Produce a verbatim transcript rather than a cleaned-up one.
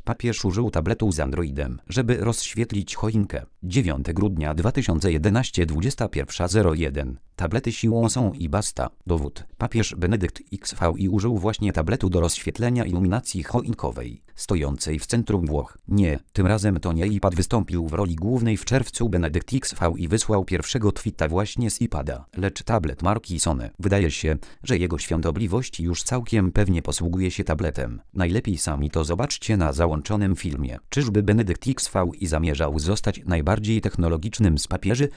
Papież użył tabletu z Androidem, żeby rozświetlić choinkę. dziewiątego grudnia dwa tysiące jedenastego, dwudziesta pierwsza zero jeden. Tablety siłą są i basta. Dowód. Papież Benedykt X V I użył właśnie tabletu do rozświetlenia iluminacji choinkowej, stojącej w centrum Włoch. Nie, tym razem to nie iPad wystąpił w roli głównej w czerwcu. Benedykt X V I wysłał pierwszego tweeta właśnie z iPada, lecz tablet marki Sony. Wydaje się, że jego świątobliwość już całkiem pewnie posługuje się tabletem. Najlepiej sami to zobaczcie na załączonym filmie. Czyżby Benedykt X V I zamierzał zostać najbardziej technologicznym z papieży?